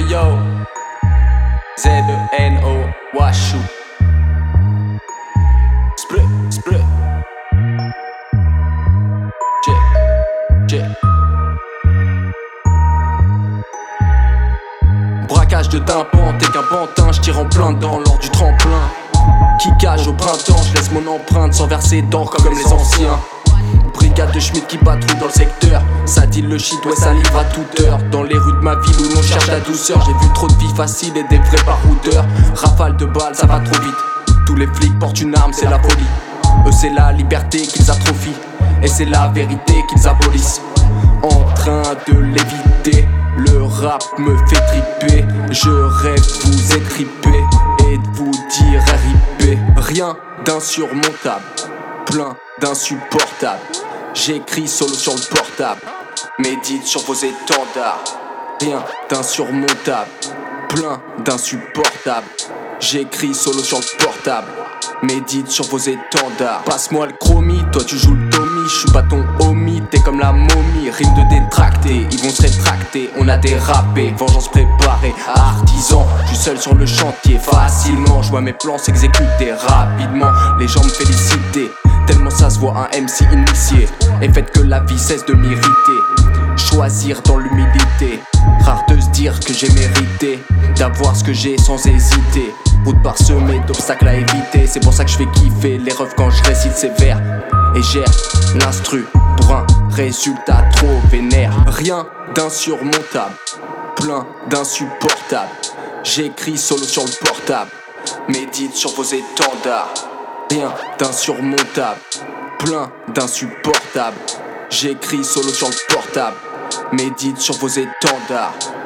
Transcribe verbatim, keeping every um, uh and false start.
yo, Z E N O, Washu. Split, split. Check, check. Braquage de tympan, t'es qu'un pantin, j'tire en plein dedans lors du tremplin. Kickage au printemps, j'laisse mon empreinte sans verser d'encre comme les anciens. Brigade de Schmitt qui patrouille dans le secteur. Ça dit le shit, ouais ça livre à toute heure. Dans les rues de ma ville où l'on cherche la douceur, j'ai vu trop de vies faciles et des vrais baroudeurs. Rafale de balles, ça va trop vite. Tous les flics portent une arme, c'est la folie. Eux c'est la liberté qu'ils atrophient, et c'est la vérité qu'ils abolissent. En train de l'éviter, le rap me fait triper. Je rêve de vous étriper et de vous dire R I P. Rien d'insurmontable, plein d'insupportables. J'écris solo sur le portable, médite sur vos étendards. Rien d'insurmontable, plein d'insupportables. J'écris solo sur le portable, médite sur vos étendards. Passe-moi le chromie, toi tu joues le Tommy. J'suis pas ton homie, t'es comme la momie. Rime de détracté, ils vont se rétracter. On a dérapé, vengeance préparée. Artisan, j'suis seul sur le chantier. Facilement, j'vois mes plans s'exécuter rapidement. Les gens me féliciter, tellement ça se voit un M C initié. Et faites que la vie cesse de m'irriter. Choisir dans l'humilité, rare de se dire que j'ai mérité d'avoir ce que j'ai sans hésiter. Route parsemée d'obstacles à éviter. C'est pour ça que je fais kiffer les refs quand je récite ces vers. Et gère l'instru pour un résultat trop vénère. Rien d'insurmontable, plein d'insupportables. J'écris solo sur le portable, médite sur vos étendards. Rien d'insurmontable, plein d'insupportables. J'écris solo sur le portable, médite sur vos étendards.